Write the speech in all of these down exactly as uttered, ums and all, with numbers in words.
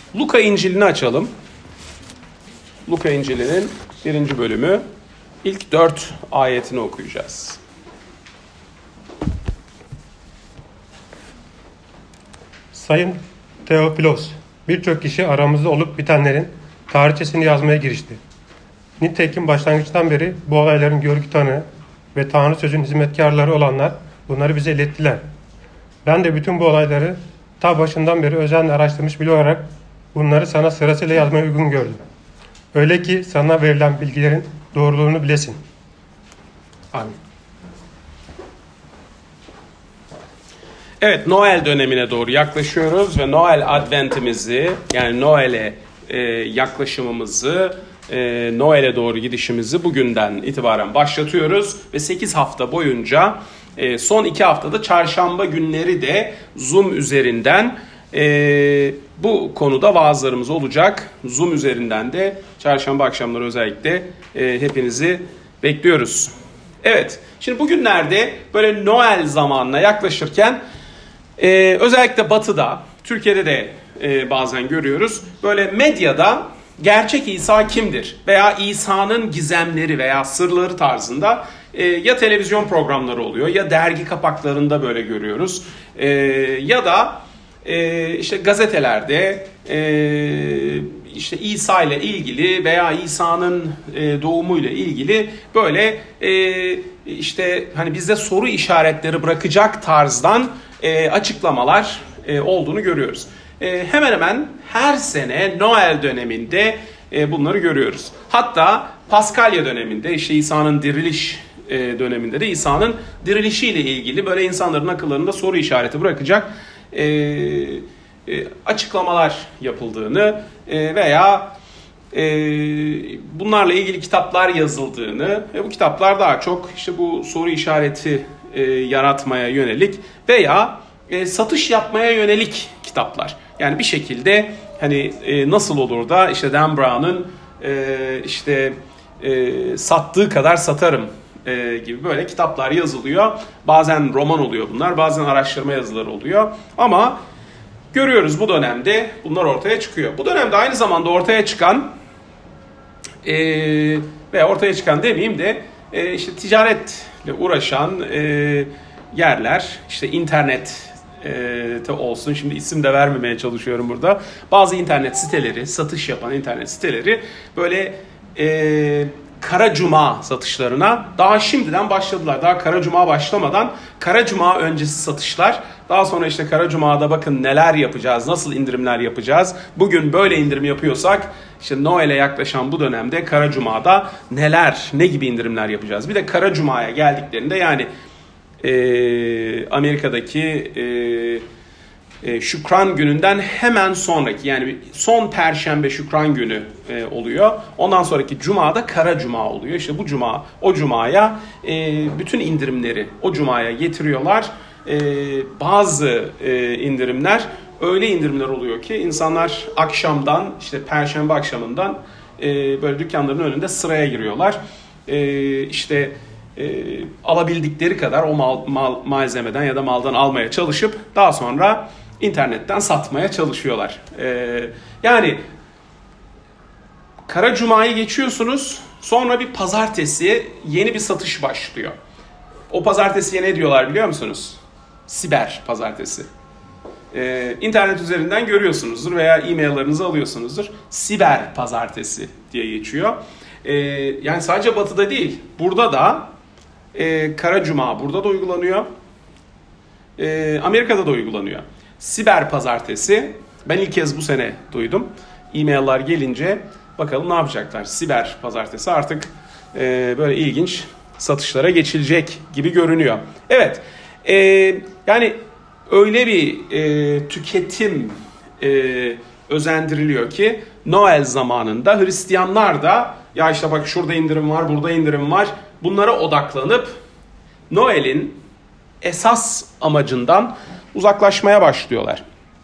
Luka İncil'ini açalım. Luka İncil'inin birinci bölümü. İlk dört ayetini okuyacağız. Sayın Teofilos, birçok kişi aramızda olup bitenlerin tarihçesini yazmaya girişti. Nitekim başlangıçtan beri bu olayların görgü tanığı ve Tanrı sözün hizmetkarları olanlar bunları bize ilettiler. Ben de bütün bu olayları ta başından beri özenle araştırmış biri olarak bunları sana sırasıyla yazmaya uygun gördüm. Öyle ki sana verilen bilgilerin doğruluğunu bilesin. Amin. Evet, Noel dönemine doğru yaklaşıyoruz ve Noel Adventimizi, yani Noel'e e, yaklaşımımızı, e, Noel'e doğru gidişimizi bugünden itibaren başlatıyoruz ve sekiz hafta boyunca e, son iki haftada çarşamba günleri de Zoom üzerinden e, bu konuda vaazlarımız olacak. Zoom üzerinden de çarşamba akşamları özellikle e, hepinizi bekliyoruz. Evet, şimdi bugünlerde böyle Noel zamanına yaklaşırken Ee, özellikle Batı'da, Türkiye'de de e, bazen görüyoruz. Böyle medyada gerçek İsa kimdir? Veya İsa'nın gizemleri veya sırları tarzında e, ya televizyon programları oluyor ya dergi kapaklarında böyle görüyoruz. E, ya da e, işte gazetelerde e, işte İsa ile ilgili veya İsa'nın e, doğumuyla ilgili böyle e, işte hani bizde soru işaretleri bırakacak tarzdan E, açıklamalar e, olduğunu görüyoruz. E, hemen hemen her sene Noel döneminde e, bunları görüyoruz. Hatta Paskalya döneminde, işte İsa'nın diriliş e, döneminde de İsa'nın dirilişiyle ilgili böyle insanların akıllarında soru işareti bırakacak e, e, açıklamalar yapıldığını e, veya e, bunlarla ilgili kitaplar yazıldığını ve bu kitaplar daha çok işte bu soru işareti E, yaratmaya yönelik veya e, satış yapmaya yönelik kitaplar. Yani bir şekilde hani e, nasıl olur da işte Dan Brown'un e, işte e, sattığı kadar satarım e, gibi böyle kitaplar yazılıyor. Bazen roman oluyor bunlar, bazen araştırma yazıları oluyor. Ama görüyoruz bu dönemde bunlar ortaya çıkıyor. Bu dönemde aynı zamanda ortaya çıkan e, veya ortaya çıkan demeyeyim de e, işte ticaret uğraşan e, yerler, işte internet e, olsun, şimdi isim de vermemeye çalışıyorum burada. Bazı internet siteleri, satış yapan internet siteleri böyle e, Kara Cuma satışlarına daha şimdiden başladılar. Daha Kara Cuma başlamadan Kara Cuma öncesi satışlar. Daha sonra işte Kara Cuma'da bakın neler yapacağız, nasıl indirimler yapacağız. Bugün böyle indirim yapıyorsak işte Noel'e yaklaşan bu dönemde Kara Cuma'da neler, ne gibi indirimler yapacağız. Bir de Kara Cuma'ya geldiklerinde yani e, Amerika'daki e, e, Şükran gününden hemen sonraki, yani son Perşembe Şükran günü e, oluyor. Ondan sonraki Cuma'da Kara Cuma oluyor. İşte bu Cuma, o Cuma'ya e, bütün indirimleri o Cuma'ya getiriyorlar. E, bazı e, indirimler öyle indirimler oluyor ki insanlar akşamdan, işte Perşembe akşamından e, böyle dükkanların önünde sıraya giriyorlar. E, işte e, alabildikleri kadar o mal, mal, malzemeden ya da maldan almaya çalışıp daha sonra internetten satmaya çalışıyorlar. E, yani Kara Cuma'yı geçiyorsunuz, sonra bir pazartesi yeni bir satış başlıyor. O pazartesiye ne diyorlar biliyor musunuz? Siber pazartesi. Ee, internet üzerinden görüyorsunuzdur veya e-maillerinizi alıyorsunuzdur. Siber pazartesi diye geçiyor. Ee, yani sadece Batı'da değil, burada da e, Kara Cuma burada da uygulanıyor. Ee, Amerika'da da uygulanıyor. Siber pazartesi, ben ilk kez bu sene duydum. E-mailler gelince bakalım ne yapacaklar. Siber pazartesi artık e, böyle ilginç satışlara geçilecek gibi görünüyor. Evet, e, yani öyle bir e, tüketim e, özendiriliyor ki Noel zamanında Hristiyanlar da ya işte bak şurada indirim var, burada indirim var, bunlara odaklanıp Noel'in esas amacından uzaklaşmaya başlıyorlar.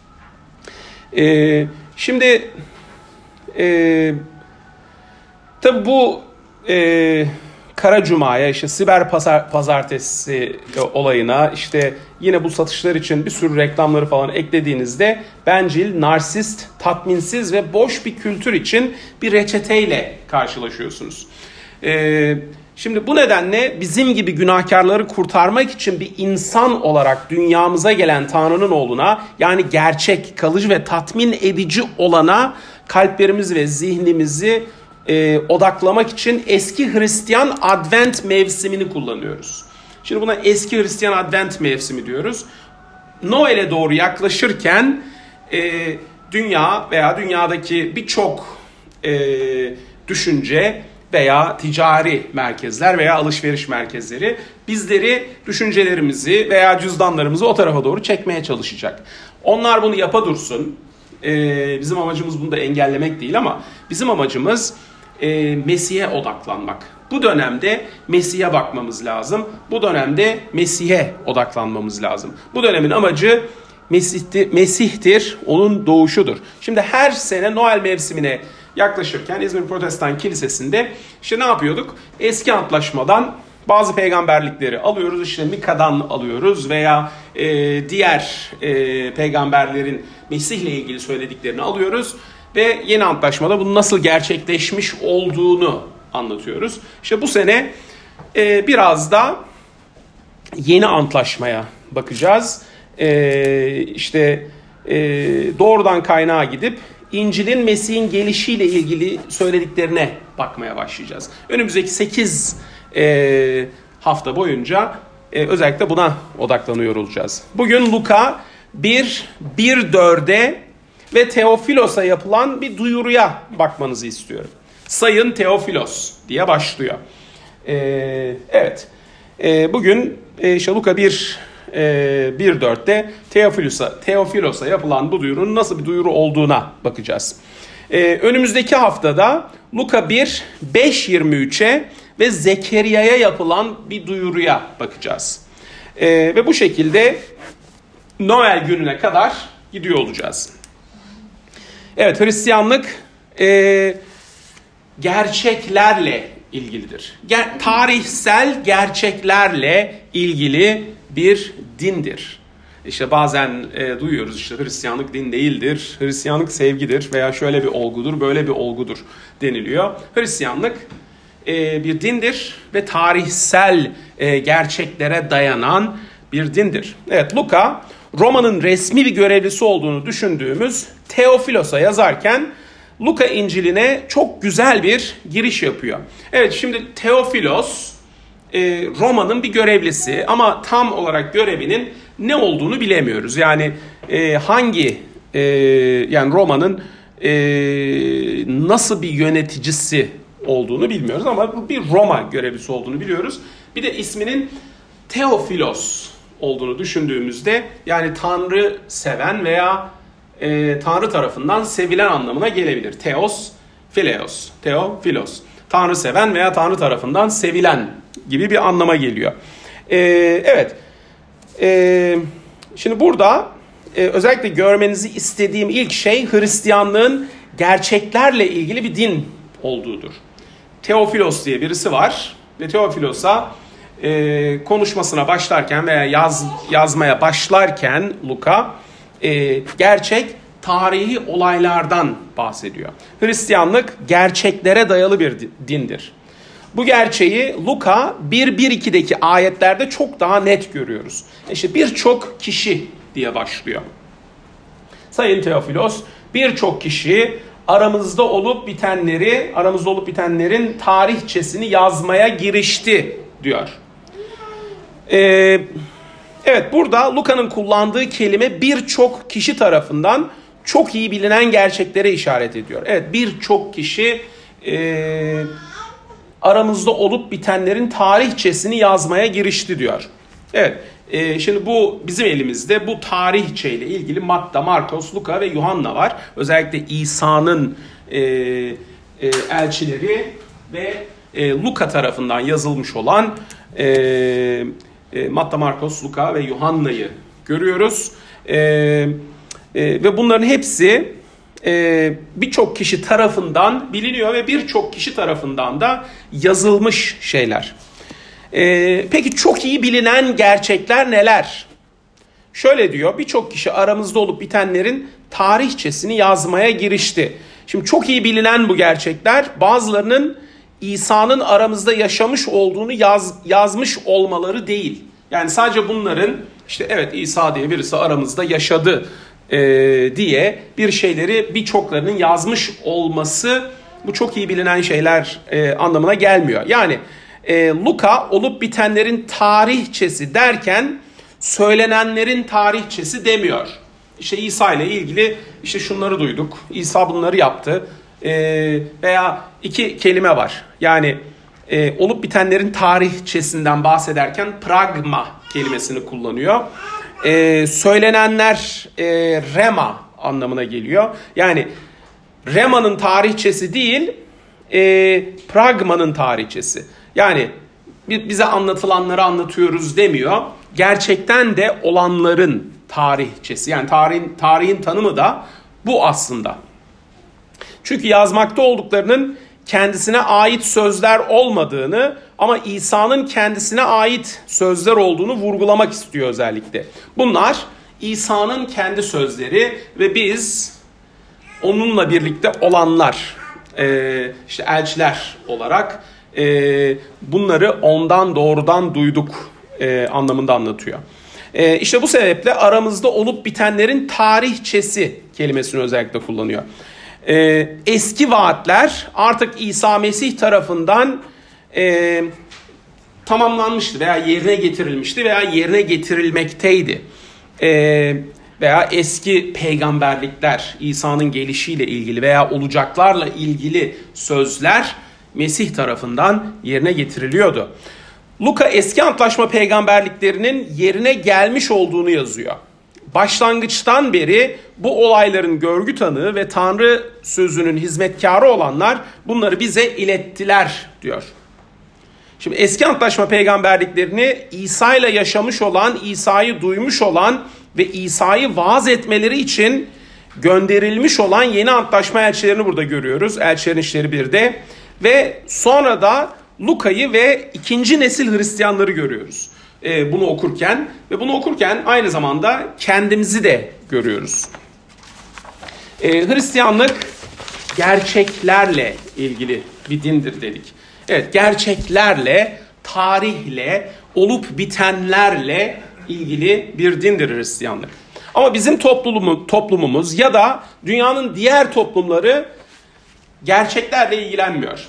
E, şimdi e, tabi bu e, Kara Cuma'ya, işte siber pazar, pazartesi olayına, işte yine bu satışlar için bir sürü reklamları falan eklediğinizde bencil, narsist, tatminsiz ve boş bir kültür için bir reçeteyle karşılaşıyorsunuz. Ee, şimdi bu nedenle bizim gibi günahkarları kurtarmak için bir insan olarak dünyamıza gelen Tanrı'nın oğluna, yani gerçek, kalıcı ve tatmin edici olana kalplerimizi ve zihnimizi e, odaklamak için eski Hristiyan Advent mevsimini kullanıyoruz. Şimdi buna eski Hristiyan Advent mevsimi diyoruz. Noel'e doğru yaklaşırken e, dünya veya dünyadaki birçok e, düşünce veya ticari merkezler veya alışveriş merkezleri bizleri, düşüncelerimizi veya cüzdanlarımızı o tarafa doğru çekmeye çalışacak. Onlar bunu yapa dursun. Ee, bizim amacımız bunu da engellemek değil ama bizim amacımız e, Mesih'e odaklanmak. Bu dönemde Mesih'e bakmamız lazım. Bu dönemde Mesih'e odaklanmamız lazım. Bu dönemin amacı Mesih'tir, Mesih'tir, onun doğuşudur. Şimdi her sene Noel mevsimine yaklaşırken İzmir Protestan Kilisesi'nde işte ne yapıyorduk? Eski antlaşmadan bazı peygamberlikleri alıyoruz, işte Mika'dan alıyoruz veya e, diğer e, peygamberlerin Mesih'le ilgili söylediklerini alıyoruz ve yeni antlaşmada bunun nasıl gerçekleşmiş olduğunu anlatıyoruz. İşte bu sene e, biraz da yeni antlaşmaya bakacağız. E, işte e, doğrudan kaynağa gidip İncil'in Mesih'in gelişiyle ilgili söylediklerine bakmaya başlayacağız. Önümüzdeki sekiz e, hafta boyunca e, özellikle buna odaklanıyor olacağız. Bugün Luka bir, bir dörde ve Teofilos'a yapılan bir duyuruya bakmanızı istiyorum. Sayın Teofilos diye başlıyor. E, evet, e, bugün e, işte Luka bir, bir dörtte Teofilos'a, Teofilos'a yapılan bu duyurunun nasıl bir duyuru olduğuna bakacağız. Ee, önümüzdeki haftada Luka bir, beş yirmi üçe ve Zekeriya'ya yapılan bir duyuruya bakacağız. Ee, ve bu şekilde Noel gününe kadar gidiyor olacağız. Evet, Hristiyanlık e, gerçeklerle ilgilidir. Ger- tarihsel gerçeklerle ilgili bir dindir. İşte bazen e, duyuyoruz işte Hristiyanlık din değildir, Hristiyanlık sevgidir veya şöyle bir olgudur, böyle bir olgudur deniliyor. Hristiyanlık e, bir dindir ve tarihsel e, gerçeklere dayanan bir dindir. Evet, Luka Roma'nın resmi bir görevlisi olduğunu düşündüğümüz Teofilos'a yazarken Luka İncil'ine çok güzel bir giriş yapıyor. Evet, şimdi Teofilos Roma'nın bir görevlisi ama tam olarak görevinin ne olduğunu bilemiyoruz. Yani e, hangi e, yani Roma'nın e, nasıl bir yöneticisi olduğunu bilmiyoruz ama bir Roma görevlisi olduğunu biliyoruz. Bir de isminin Teofilos olduğunu düşündüğümüzde yani Tanrı seven veya e, Tanrı tarafından sevilen anlamına gelebilir. Theos, Phileos, Teofilos. Tanrı seven veya Tanrı tarafından sevilen gibi bir anlama geliyor. Ee, evet. Ee, şimdi burada e, özellikle görmenizi istediğim ilk şey Hristiyanlığın gerçeklerle ilgili bir din olduğudur. Teofilos diye birisi var ve Teofilos'a e, konuşmasına başlarken veya yaz, yazmaya başlarken Luka e, gerçek tarihi olaylardan bahsediyor. Hristiyanlık gerçeklere dayalı bir dindir. Bu gerçeği Luka bir bir iki'deki ayetlerde çok daha net görüyoruz. İşte birçok kişi diye başlıyor. Sayın Teofilos, birçok kişi aramızda olup bitenleri, aramızda olup bitenlerin tarihçesini yazmaya girişti diyor. Ee, evet, burada Luka'nın kullandığı kelime birçok kişi tarafından çok iyi bilinen gerçeklere işaret ediyor. Evet, birçok kişi e, aramızda olup bitenlerin tarihçesini yazmaya girişti diyor. Evet, e, şimdi bu bizim elimizde bu tarihçeyle ilgili Matta, Markos, Luka ve Yuhanna var. Özellikle İsa'nın e, e, elçileri ve e, Luka tarafından yazılmış olan e, e, Matta, Markos, Luka ve Yuhanna'yı görüyoruz. E, e, ve bunların hepsi e, birçok kişi tarafından biliniyor ve birçok kişi tarafından da yazılmış şeyler. E, peki çok iyi bilinen gerçekler neler? Şöyle diyor, birçok kişi aramızda olup bitenlerin tarihçesini yazmaya girişti. Şimdi çok iyi bilinen bu gerçekler, bazılarının İsa'nın aramızda yaşamış olduğunu yaz, yazmış olmaları değil. Yani sadece bunların işte evet İsa diye birisi aramızda yaşadı e, diye bir şeyleri birçoklarının yazmış olması, bu çok iyi bilinen şeyler e, anlamına gelmiyor. Yani e, Luka olup bitenlerin tarihçesi derken söylenenlerin tarihçesi demiyor. İşte İsa ile ilgili işte şunları duyduk, İsa bunları yaptı ee, veya iki kelime var. Yani e, olup bitenlerin tarihçesinden bahsederken pragma kelimesini kullanıyor. Ee, söylenenler e, rema anlamına geliyor. Yani rema'nın tarihçesi değil, e, pragmanın tarihçesi. Yani bize anlatılanları anlatıyoruz demiyor. Gerçekten de olanların tarihçesi. Yani tarihin, tarihin tanımı da bu aslında. Çünkü yazmakta olduklarının kendisine ait sözler olmadığını ama İsa'nın kendisine ait sözler olduğunu vurgulamak istiyor özellikle. Bunlar İsa'nın kendi sözleri ve biz onunla birlikte olanlar, e, işte elçiler olarak e, bunları ondan doğrudan duyduk e, anlamında anlatıyor. E, işte bu sebeple aramızda olup bitenlerin tarihçesi kelimesini özellikle kullanıyor. E, eski vaatler artık İsa Mesih tarafından e, tamamlanmıştı veya yerine getirilmişti veya yerine getirilmekteydi. E, veya eski peygamberlikler, İsa'nın gelişiyle ilgili veya olacaklarla ilgili sözler Mesih tarafından yerine getiriliyordu. Luka eski antlaşma peygamberliklerinin yerine gelmiş olduğunu yazıyor. Başlangıçtan beri bu olayların görgü tanığı ve Tanrı sözünün hizmetkarı olanlar bunları bize ilettiler diyor. Şimdi eski antlaşma peygamberliklerini İsa ile yaşamış olan, İsa'yı duymuş olan ve İsa'yı vaaz etmeleri için gönderilmiş olan yeni antlaşma elçilerini burada görüyoruz. Elçilerin İşleri birde ve sonra da Luka'yı ve ikinci nesil Hristiyanları görüyoruz e, bunu okurken ve bunu okurken aynı zamanda kendimizi de görüyoruz. E, Hristiyanlık gerçeklerle ilgili bir dindir dedik. Evet, gerçeklerle, tarihle, olup bitenlerle ilgili bir dindir Hristiyanlık. Ama bizim toplumumuz, toplumumuz ya da dünyanın diğer toplumları gerçeklerle ilgilenmiyor.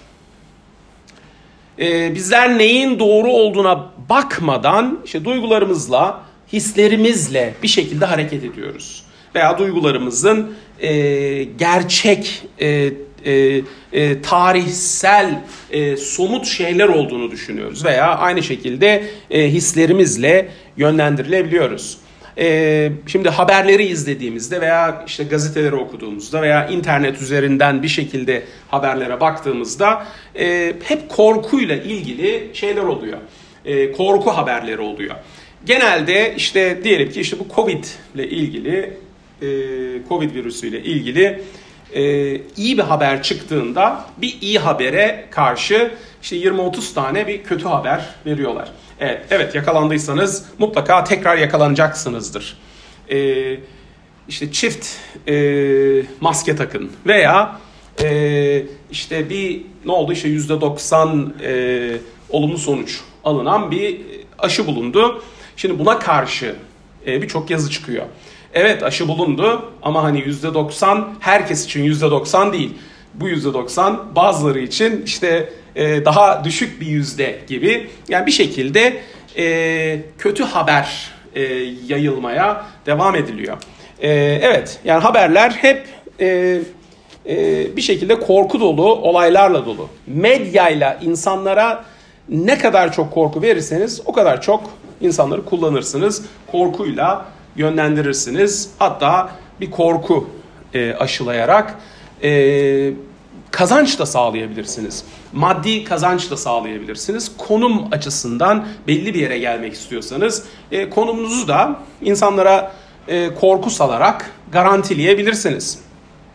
Ee, bizler neyin doğru olduğuna bakmadan işte duygularımızla, hislerimizle bir şekilde hareket ediyoruz. Veya duygularımızın e, gerçek, e, e, e, tarihsel, e, somut şeyler olduğunu düşünüyoruz. Veya aynı şekilde e, hislerimizle yönlendirilebiliyoruz. Ee, şimdi haberleri izlediğimizde veya işte gazeteleri okuduğumuzda veya internet üzerinden bir şekilde haberlere baktığımızda e, hep korkuyla ilgili şeyler oluyor. E, korku haberleri oluyor. Genelde işte diyelim ki işte bu Covid ile ilgili, e, Covid virüsüyle ilgili e, iyi bir haber çıktığında bir iyi habere karşı işte yirmi otuz tane bir kötü haber veriyorlar. Evet, evet yakalandıysanız mutlaka tekrar yakalanacaksınızdır. Ee, işte çift e, maske takın veya e, işte bir ne oldu işte yüzde doksan e, olumlu sonuç alınan bir aşı bulundu. Şimdi buna karşı e, birçok yazı çıkıyor. Evet aşı bulundu ama hani yüzde doksan herkes için yüzde doksan değil. Bu yüzde doksan bazıları için işte e, daha düşük bir yüzde gibi. Yani bir şekilde e, kötü haber e, yayılmaya devam ediliyor. E, evet yani haberler hep e, e, bir şekilde korku dolu, olaylarla dolu. Medyayla insanlara ne kadar çok korku verirseniz o kadar çok insanları kullanırsınız. Korkuyla yönlendirirsiniz. Hatta bir korku e, aşılayarak e, kazanç da sağlayabilirsiniz. Maddi kazanç da sağlayabilirsiniz. Konum açısından belli bir yere gelmek istiyorsanız e, konumunuzu da insanlara e, korku salarak garantileyebilirsiniz.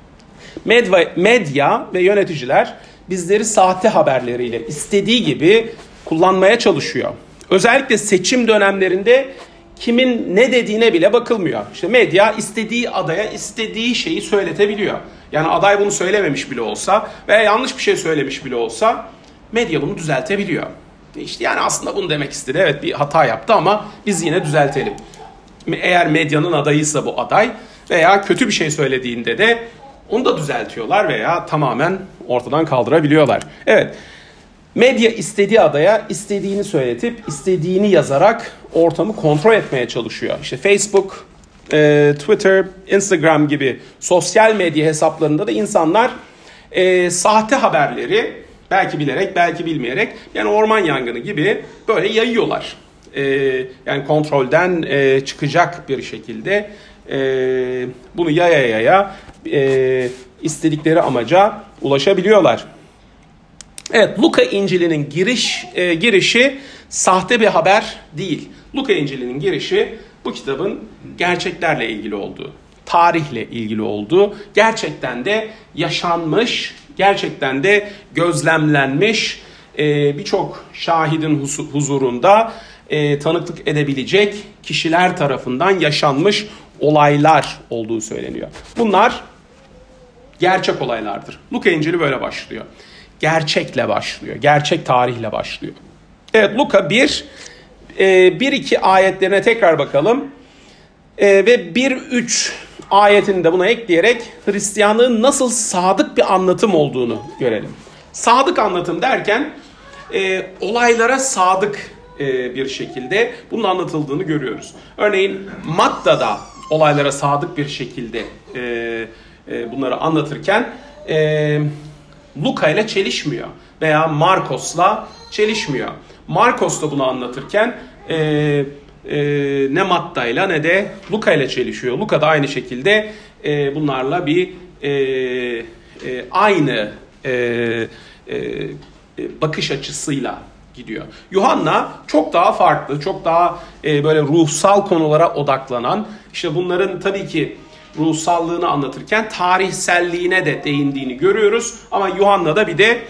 Medya, medya ve yöneticiler bizleri sahte haberleriyle istediği gibi kullanmaya çalışıyor. Özellikle seçim dönemlerinde kimin ne dediğine bile bakılmıyor. İşte medya istediği adaya istediği şeyi söyletebiliyor. Yani aday bunu söylememiş bile olsa veya yanlış bir şey söylemiş bile olsa medya bunu düzeltebiliyor. İşte yani aslında bunu demek istedi. Evet, bir hata yaptı ama biz yine düzeltelim. Eğer medyanın adayıysa bu aday veya kötü bir şey söylediğinde de onu da düzeltiyorlar veya tamamen ortadan kaldırabiliyorlar. Evet, medya istediği adaya istediğini söyletip istediğini yazarak ortamı kontrol etmeye çalışıyor. İşte Facebook, e, Twitter, Instagram gibi sosyal medya hesaplarında da insanlar e, sahte haberleri belki bilerek belki bilmeyerek yani orman yangını gibi böyle yayıyorlar. E, yani kontrolden e, çıkacak bir şekilde e, bunu yaya yaya e, istedikleri amaca ulaşabiliyorlar. Evet, Luka İncil'inin giriş e, girişi sahte bir haber değil. Luka İncil'inin girişi bu kitabın gerçeklerle ilgili olduğu, tarihle ilgili olduğu, gerçekten de yaşanmış, gerçekten de gözlemlenmiş, e, birçok şahidin huzurunda e, tanıklık edebilecek kişiler tarafından yaşanmış olaylar olduğu söyleniyor. Bunlar gerçek olaylardır. Luka İncil'i böyle başlıyor. Gerçekle başlıyor. Gerçek tarihle başlıyor. Evet, Luka bir, bir iki ayetlerine tekrar bakalım. E, ve bir üç ayetini de buna ekleyerek Hristiyanlığın nasıl sadık bir anlatım olduğunu görelim. Sadık anlatım derken e, olaylara sadık e, bir şekilde bunun anlatıldığını görüyoruz. Örneğin Matta'da olaylara sadık bir şekilde e, e, bunları anlatırken e, Luka ile çelişmiyor veya Markos'la çelişmiyor. Markos da bunu anlatırken e, e, ne Matta'yla ne de Luka ile çelişiyor. Luka da aynı şekilde e, bunlarla bir e, e, aynı e, e, bakış açısıyla gidiyor. Yuhanna çok daha farklı, çok daha e, böyle ruhsal konulara odaklanan, işte bunların tabii ki ruhsallığını anlatırken tarihselliğine de değindiğini görüyoruz. Ama Yuhanna'da bir de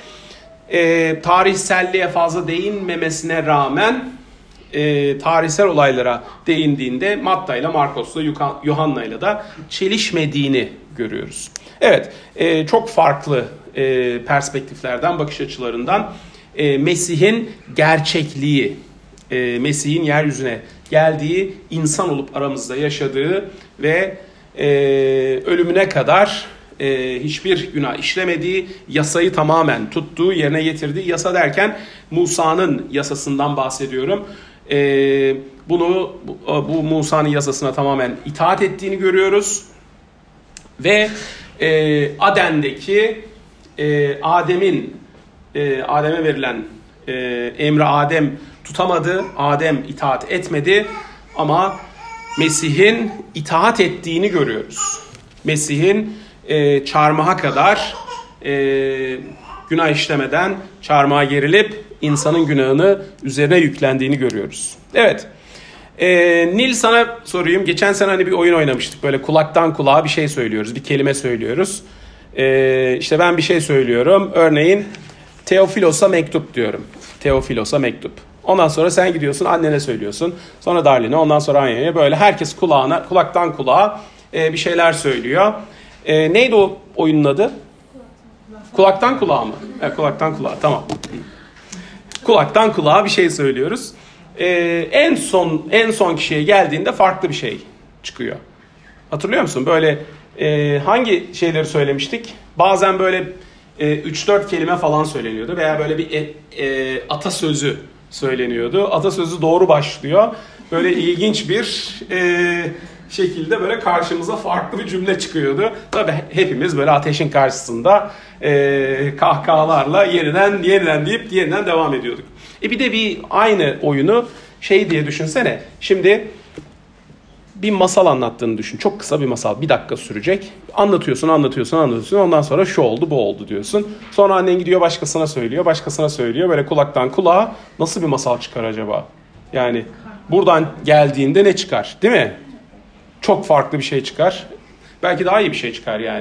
e, tarihselliğe fazla değinmemesine rağmen e, tarihsel olaylara değindiğinde Matta ile Markos'la Yuhanna ile de çelişmediğini görüyoruz. Evet, e, çok farklı e, perspektiflerden, bakış açılarından e, Mesih'in gerçekliği, e, Mesih'in yeryüzüne geldiği, insan olup aramızda yaşadığı ve e, ölümüne kadar e, hiçbir günah işlemediği, yasayı tamamen tuttuğu, yerine getirdiği, yasa derken Musa'nın yasasından bahsediyorum. E, bunu bu, bu Musa'nın yasasına tamamen itaat ettiğini görüyoruz. Ve e, Aden'deki e, Adem'in e, Adem'e verilen e, emri Adem tutamadı, Adem itaat etmedi ama Mesih'in itaat ettiğini görüyoruz. Mesih'in e, çarmıha kadar e, günah işlemeden çarmıha gerilip insanın günahını üzerine yüklendiğini görüyoruz. Evet. E, Nil, sana sorayım. Geçen sene hani bir oyun oynamıştık. Böyle kulaktan kulağa bir şey söylüyoruz. Bir kelime söylüyoruz. E, işte ben bir şey söylüyorum. Örneğin Teofilos'a mektup diyorum. Teofilos'a mektup. Ondan sonra sen gidiyorsun annene söylüyorsun. Sonra Darlin'e, ondan sonra anneye. Böyle herkes kulağına, kulaktan kulağa e, bir şeyler söylüyor. E, neydi o oyunun adı? Kulaktan kulağa mı? Evet, kulaktan kulağa, tamam. Kulaktan kulağa bir şey söylüyoruz. E, en son en son kişiye geldiğinde farklı bir şey çıkıyor. Hatırlıyor musun? Böyle e, hangi şeyleri söylemiştik? Bazen böyle e, üç dört kelime falan söyleniyordu veya böyle bir e, e, atasözü söyleniyordu. Atasözü doğru başlıyor. Böyle ilginç bir e, şekilde böyle karşımıza farklı bir cümle çıkıyordu. Tabii hepimiz böyle ateşin karşısında e, kahkahalarla yeniden yeniden deyip yeniden devam ediyorduk. E bir de bir aynı oyunu şey diye düşünsene. Şimdi bir masal anlattığını düşün. Çok kısa bir masal. Bir dakika sürecek. Anlatıyorsun, anlatıyorsun, anlatıyorsun. Ondan sonra şu oldu, bu oldu diyorsun. Sonra annen gidiyor başkasına söylüyor, başkasına söylüyor. Böyle kulaktan kulağa nasıl bir masal çıkar acaba? Yani buradan geldiğinde ne çıkar? Değil mi? Çok farklı bir şey çıkar. Belki daha iyi bir şey çıkar yani.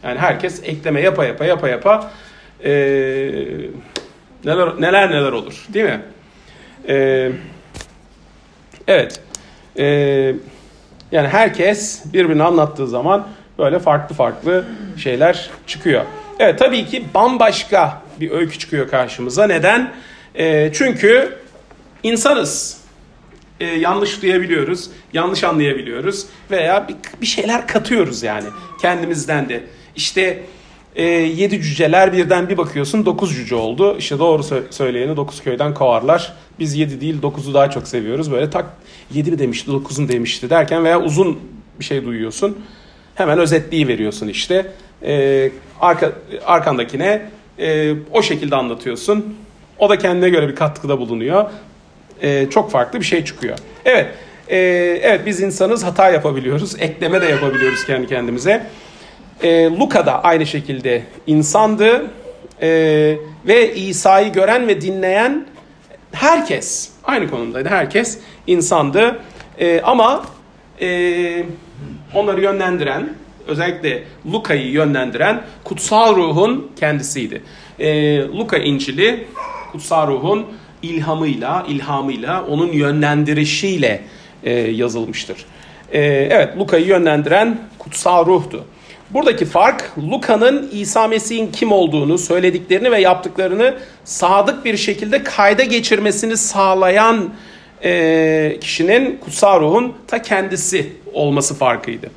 Yani herkes ekleme yapa yapa yapa yapa e, neler neler neler olur, değil mi? E, evet. E, yani herkes birbirini anlattığı zaman böyle farklı farklı şeyler çıkıyor. Evet, tabii ki bambaşka bir öykü çıkıyor karşımıza. Neden? E, çünkü insanız. E, yanlış duyabiliyoruz, yanlış anlayabiliyoruz veya bir, bir şeyler katıyoruz yani kendimizden de. İşte e, yedi cüceler birden bir bakıyorsun dokuz cüce oldu. İşte doğru sö- söyleyeni dokuz köyden kovarlar. Biz yedi değil dokuzu daha çok seviyoruz. Böyle tak yedi mi demişti, dokuz mu demişti derken veya uzun bir şey duyuyorsun. Hemen özetleyiveriyorsun işte. E, arka, arkandakine e, o şekilde anlatıyorsun. O da kendine göre bir katkıda bulunuyor. Ee, çok farklı bir şey çıkıyor. Evet, e, evet biz insanız, hata yapabiliyoruz, ekleme de yapabiliyoruz kendi kendimize. E, Luka da aynı şekilde insandı e, ve İsa'yı gören ve dinleyen herkes aynı konumdaydı. Herkes insandı e, ama e, onları yönlendiren, özellikle Luka'yı yönlendiren kutsal ruhun kendisiydi. E, Luka İncil'i kutsal ruhun ilhamıyla, ilhamıyla, onun yönlendirişiyle e, yazılmıştır. E, evet, Luka'yı yönlendiren kutsal ruhtu. Buradaki fark, Luka'nın İsa Mesih'in kim olduğunu, söylediklerini ve yaptıklarını sadık bir şekilde kayda geçirmesini sağlayan e, kişinin, kutsal ruhun ta kendisi olması farkıydı.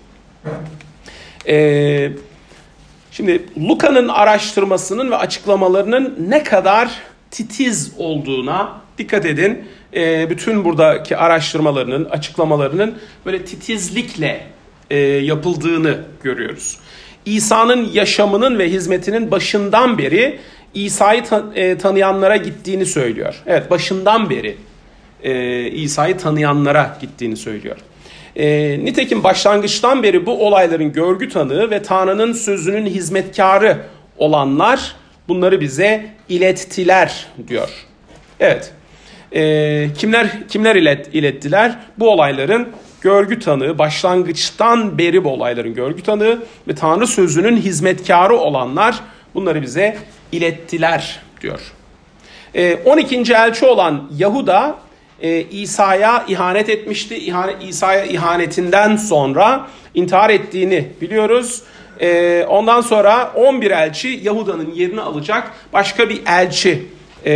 E, şimdi Luka'nın araştırmasının ve açıklamalarının ne kadar titiz olduğuna dikkat edin. E, bütün buradaki araştırmalarının, açıklamalarının böyle titizlikle e, yapıldığını görüyoruz. İsa'nın yaşamının ve hizmetinin başından beri İsa'yı ta- e, tanıyanlara gittiğini söylüyor. Evet, başından beri e, İsa'yı tanıyanlara gittiğini söylüyor. E, nitekim başlangıçtan beri bu olayların görgü tanığı ve Tanrı'nın sözünün hizmetkarı olanlar bunları bize ilettiler diyor. Evet. Ee, kimler kimler ilet, ilettiler? Bu olayların görgü tanığı, başlangıçtan beri bu olayların görgü tanığı ve Tanrı sözünün hizmetkarı olanlar bunları bize ilettiler diyor. Ee, on ikinci elçi olan Yahuda e, İsa'ya ihanet etmişti. İhanet, İsa'ya ihanetinden sonra intihar ettiğini biliyoruz. Ee, ondan sonra on bir elçi Yahuda'nın yerini alacak başka bir elçi e,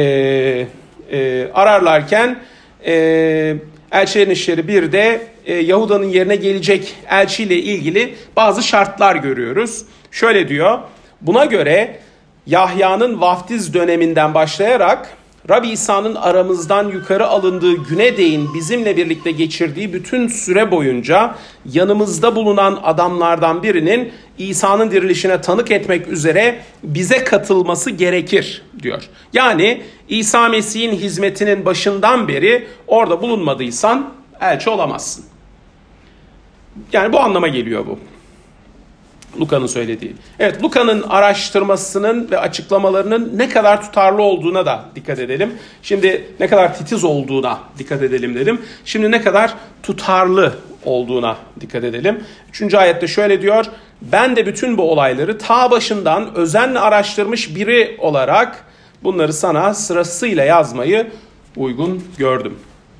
e, ararlarken e, elçilerin işleri bir de e, Yahuda'nın yerine gelecek elçiyle ilgili bazı şartlar görüyoruz. Şöyle diyor, buna göre Yahya'nın vaftiz döneminden başlayarak Rabbi İsa'nın aramızdan yukarı alındığı güne değin bizimle birlikte geçirdiği bütün süre boyunca yanımızda bulunan adamlardan birinin İsa'nın dirilişine tanık etmek üzere bize katılması gerekir diyor. Yani İsa Mesih'in hizmetinin başından beri orada bulunmadıysan elçi olamazsın. Yani bu anlama geliyor bu. Luka'nın söylediği. Evet, Luka'nın araştırmasının ve açıklamalarının ne kadar tutarlı olduğuna da dikkat edelim. Şimdi ne kadar titiz olduğuna dikkat edelim dedim. Şimdi ne kadar tutarlı olduğuna dikkat edelim. Üçüncü ayette şöyle diyor. Ben de bütün bu olayları ta başından özenle araştırmış biri olarak bunları sana sırasıyla yazmayı uygun gördüm.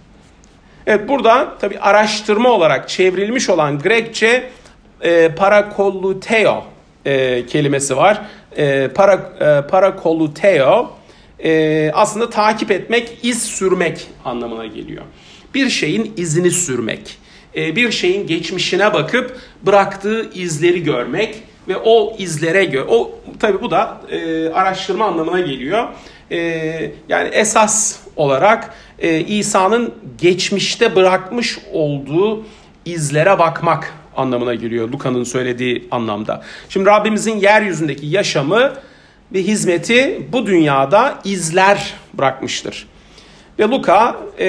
Evet, burada tabii araştırma olarak çevrilmiş olan Grekçe E, parakolluteo e, kelimesi var. E, para, e, parakolluteo e, aslında takip etmek, iz sürmek anlamına geliyor. Bir şeyin izini sürmek, e, bir şeyin geçmişine bakıp bıraktığı izleri görmek ve o izlere gö- o tabii bu da e, araştırma anlamına geliyor. E, yani esas olarak e, İsa'nın geçmişte bırakmış olduğu izlere bakmak anlamına geliyor Luka'nın söylediği anlamda. Şimdi Rabbimizin yeryüzündeki yaşamı ve hizmeti bu dünyada izler bırakmıştır. Ve Luka e,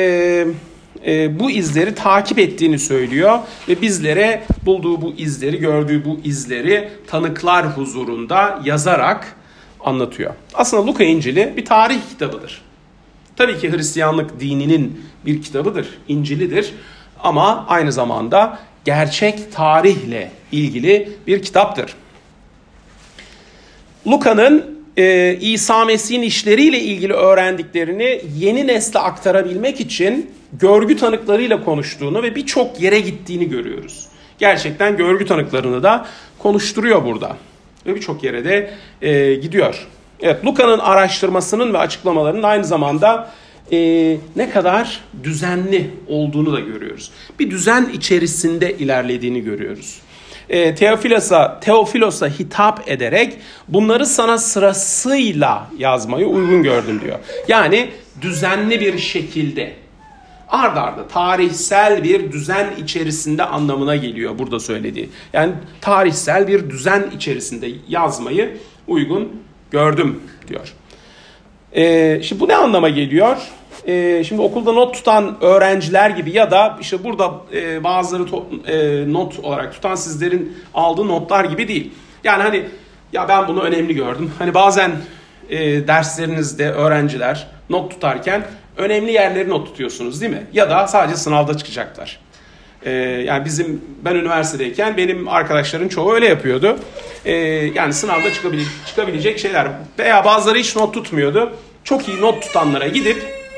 e, bu izleri takip ettiğini söylüyor ve bizlere bulduğu bu izleri, gördüğü bu izleri tanıklar huzurunda yazarak anlatıyor. Aslında Luka İncil'i bir tarih kitabıdır. Tabii ki Hristiyanlık dininin bir kitabıdır, İncil'idir ama aynı zamanda gerçek tarihle ilgili bir kitaptır. Luka'nın e, İsa Mesih'in işleriyle ilgili öğrendiklerini yeni nesle aktarabilmek için görgü tanıklarıyla konuştuğunu ve birçok yere gittiğini görüyoruz. Gerçekten görgü tanıklarını da konuşturuyor burada ve birçok yere de e, gidiyor. Evet, Luka'nın araştırmasının ve açıklamalarının aynı zamanda e, ne kadar düzenli olduğunu da görüyoruz. Bir düzen içerisinde ilerlediğini görüyoruz. E, Teofilos'a, Teofilos'a hitap ederek bunları sana sırasıyla yazmayı uygun gördüm diyor. Yani düzenli bir şekilde, ard arda tarihsel bir düzen içerisinde anlamına geliyor burada söylediği. Yani tarihsel bir düzen içerisinde yazmayı uygun gördüm diyor. Ee, şimdi bu ne anlama geliyor? Ee, şimdi okulda not tutan öğrenciler gibi ya da işte burada e, bazıları to- e, not olarak tutan sizlerin aldığı notlar gibi değil. Yani hani ya ben bunu önemli gördüm. Hani bazen e, derslerinizde öğrenciler not tutarken önemli yerleri not tutuyorsunuz değil mi? Ya da sadece sınavda çıkacaklar. Ee, yani bizim ben üniversitedeyken benim arkadaşların çoğu öyle yapıyordu. Ee, yani sınavda çıkabilecek, çıkabilecek şeyler veya bazıları hiç not tutmuyordu. Çok iyi not tutanlara gidip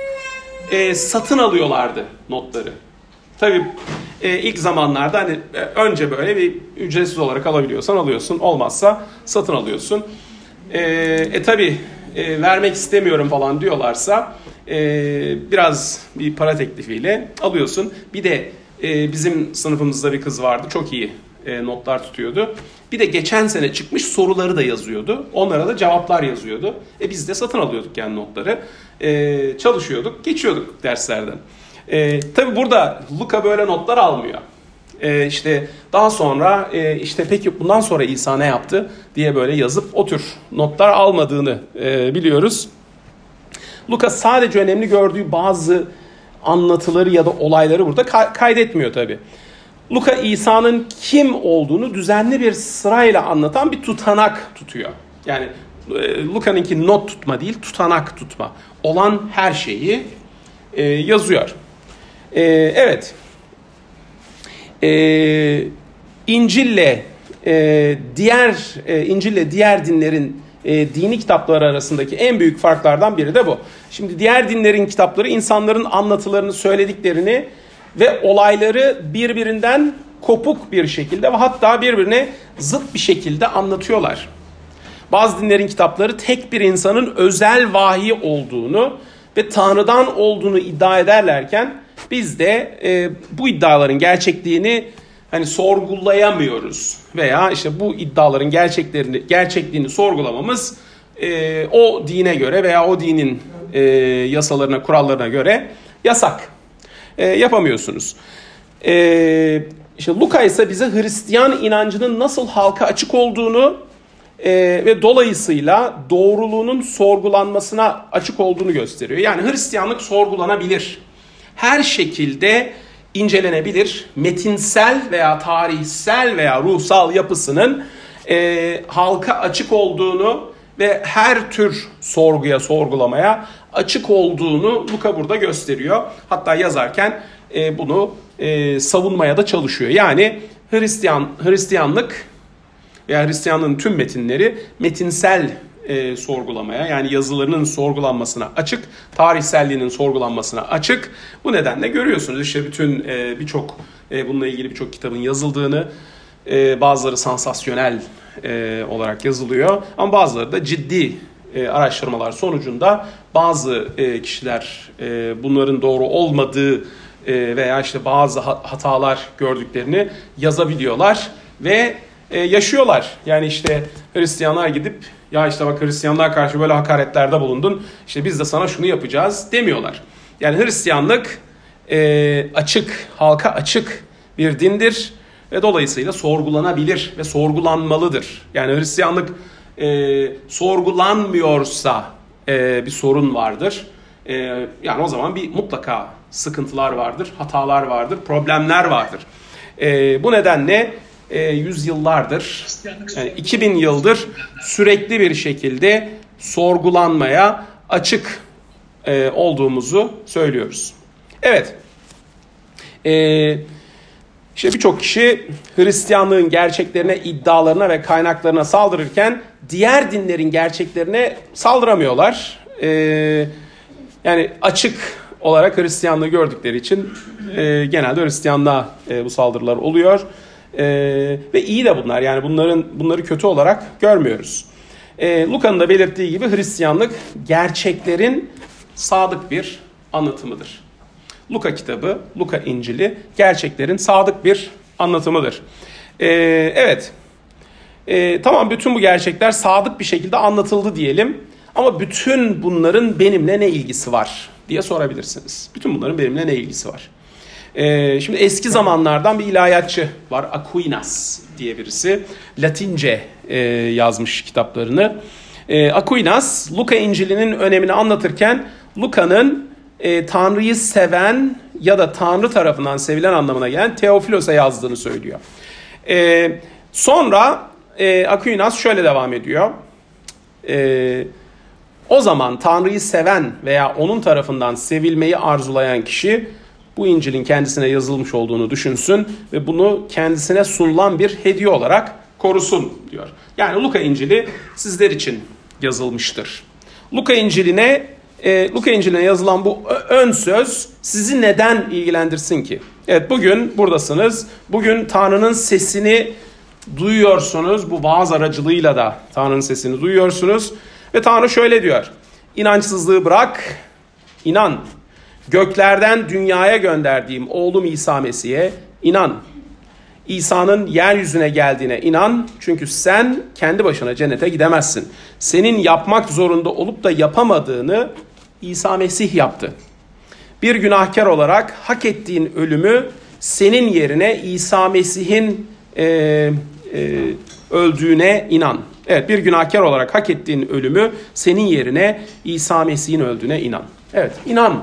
e, satın alıyorlardı notları. Tabii e, ilk zamanlarda hani e, önce böyle bir ücretsiz olarak alabiliyorsan alıyorsun, olmazsa satın alıyorsun. E, e tabii e, vermek istemiyorum falan diyorlarsa e, biraz bir para teklifiyle alıyorsun. Bir de e, bizim sınıfımızda bir kız vardı, çok iyi e, notlar tutuyordu. Bir de geçen sene çıkmış soruları da yazıyordu. Onlara da cevaplar yazıyordu. E biz de satın alıyorduk yani notları. E, çalışıyorduk, geçiyorduk derslerden. E, tabii burada Luka böyle notlar almıyor. E, işte daha sonra e, işte peki bundan sonra İsa ne yaptı diye böyle yazıp o tür notlar almadığını e, biliyoruz. Luka sadece önemli gördüğü bazı anlatıları ya da olayları burada ka- kaydetmiyor tabii. Luka İsa'nın kim olduğunu düzenli bir sırayla anlatan bir tutanak tutuyor. Yani e, Luka'nınki not tutma değil, tutanak tutma. Olan her şeyi e, yazıyor. E, evet. E, İncil'le e, diğer e, İncil'le diğer dinlerin e, dini kitapları arasındaki en büyük farklardan biri de bu. Şimdi diğer dinlerin kitapları insanların anlatılarını, söylediklerini ve olayları birbirinden kopuk bir şekilde ve hatta birbirine zıt bir şekilde anlatıyorlar. Bazı dinlerin kitapları tek bir insanın özel vahiy olduğunu ve Tanrı'dan olduğunu iddia ederlerken biz de e, bu iddiaların gerçekliğini hani sorgulayamıyoruz veya işte bu iddiaların gerçeklerini gerçekliğini sorgulamamız e, o dine göre veya o dinin e, yasalarına, kurallarına göre yasak. E, yapamıyorsunuz. E, işte Luka ise bize Hristiyan inancının nasıl halka açık olduğunu e, ve dolayısıyla doğruluğunun sorgulanmasına açık olduğunu gösteriyor. Yani Hristiyanlık sorgulanabilir. Her şekilde incelenebilir. Metinsel veya tarihsel veya ruhsal yapısının e, halka açık olduğunu ve her tür sorguya, sorgulamaya açık olduğunu Luka burada gösteriyor. Hatta yazarken e, bunu e, savunmaya da çalışıyor. Yani Hristiyan Hristiyanlık veya Hristiyanlığın tüm metinleri metinsel e, sorgulamaya, yani yazılarının sorgulanmasına açık, tarihselliğinin sorgulanmasına açık. Bu nedenle görüyorsunuz işte bütün e, birçok e, bununla ilgili birçok kitabın yazıldığını, e, bazıları sansasyonel e, olarak yazılıyor ama bazıları da ciddi e, araştırmalar sonucunda bazı e, kişiler e, bunların doğru olmadığı e, veya işte bazı hatalar gördüklerini yazabiliyorlar ve e, yaşıyorlar. Yani işte Hristiyanlar gidip ya işte bak Hristiyanlığa karşı böyle hakaretlerde bulundun, işte biz de sana şunu yapacağız demiyorlar. Yani Hristiyanlık e, açık, halka açık bir dindir ve dolayısıyla sorgulanabilir ve sorgulanmalıdır. Yani Hristiyanlık e, sorgulanmıyorsa e, bir sorun vardır. E, yani o zaman bir mutlaka sıkıntılar vardır, hatalar vardır, problemler vardır. E, bu nedenle e, yüzyıllardır, yani iki bin yıldır sürekli bir şekilde sorgulanmaya açık e, olduğumuzu söylüyoruz. Evet. E, İşte birçok kişi Hristiyanlığın gerçeklerine, iddialarına ve kaynaklarına saldırırken diğer dinlerin gerçeklerine saldıramıyorlar. Ee, yani açık olarak Hristiyanlığı gördükleri için e, genelde Hristiyanlığa e, bu saldırılar oluyor. E, ve iyi de bunlar. Yani bunların bunları kötü olarak görmüyoruz. E, Luka'nın da belirttiği gibi Hristiyanlık gerçeklerin sadık bir anlatımıdır. Luka kitabı, Luka İncil'i gerçeklerin sadık bir anlatımıdır. Ee, evet, ee, tamam bütün bu gerçekler sadık bir şekilde anlatıldı diyelim. Ama bütün bunların benimle ne ilgisi var diye sorabilirsiniz. Bütün bunların benimle ne ilgisi var? Ee, şimdi eski zamanlardan bir ilahiyatçı var, Aquinas diye birisi. Latince e, yazmış kitaplarını. E, Aquinas, Luka İncil'inin önemini anlatırken Luka'nın E, Tanrı'yı seven ya da Tanrı tarafından sevilen anlamına gelen Theophilos'a yazdığını söylüyor. E, sonra e, Aquinas şöyle devam ediyor. E, o zaman Tanrı'yı seven veya onun tarafından sevilmeyi arzulayan kişi bu İncil'in kendisine yazılmış olduğunu düşünsün ve bunu kendisine sunulan bir hediye olarak korusun diyor. Yani Luka İncil'i sizler için yazılmıştır. Luka İncil'ine E, Luka İncil'ine yazılan bu ön söz sizi neden ilgilendirsin ki? Evet, bugün buradasınız. Bugün Tanrı'nın sesini duyuyorsunuz. Bu vaaz aracılığıyla da Tanrı'nın sesini duyuyorsunuz. Ve Tanrı şöyle diyor. İnançsızlığı bırak, inan. Göklerden dünyaya gönderdiğim oğlum İsa Mesih'e inan. İsa'nın yeryüzüne geldiğine inan. Çünkü sen kendi başına cennete gidemezsin. Senin yapmak zorunda olup da yapamadığını İsa Mesih yaptı. Bir günahkar olarak hak ettiğin ölümü senin yerine İsa Mesih'in e, e, öldüğüne inan. Evet, bir günahkar olarak hak ettiğin ölümü senin yerine İsa Mesih'in öldüğüne inan. Evet, inan.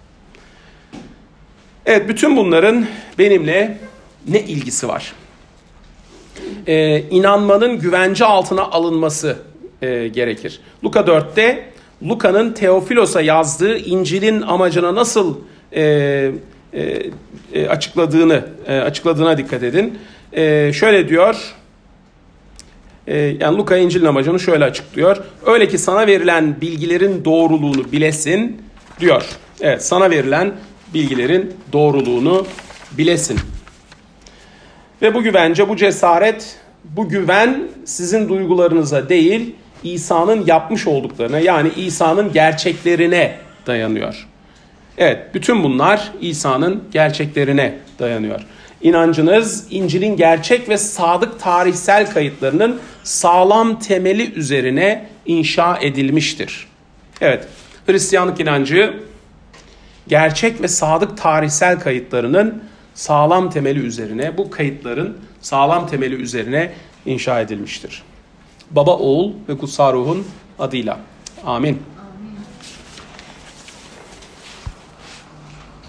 Evet, bütün bunların benimle ne ilgisi var? Ee, inanmanın güvence altına alınması e, gerekir. Luka dörtte Luka'nın Theophilos'a yazdığı İncil'in amacına nasıl e, e, e, açıkladığını e, açıkladığına dikkat edin. E, şöyle diyor. E, yani Luka İncil'in amacını şöyle açıklıyor. Öyle ki sana verilen bilgilerin doğruluğunu bilesin diyor. Evet, sana verilen bilgilerin doğruluğunu bilesin. Ve bu güvence, bu cesaret, bu güven sizin duygularınıza değil, İsa'nın yapmış olduklarına, yani İsa'nın gerçeklerine dayanıyor. Evet, bütün bunlar İsa'nın gerçeklerine dayanıyor. İnancınız, İncil'in gerçek ve sadık tarihsel kayıtlarının sağlam temeli üzerine inşa edilmiştir. Evet, Hristiyanlık inancı, gerçek ve sadık tarihsel kayıtlarının sağlam temeli üzerine, bu kayıtların sağlam temeli üzerine inşa edilmiştir. Baba, Oğul ve Kutsal Ruh'un adıyla. Amin.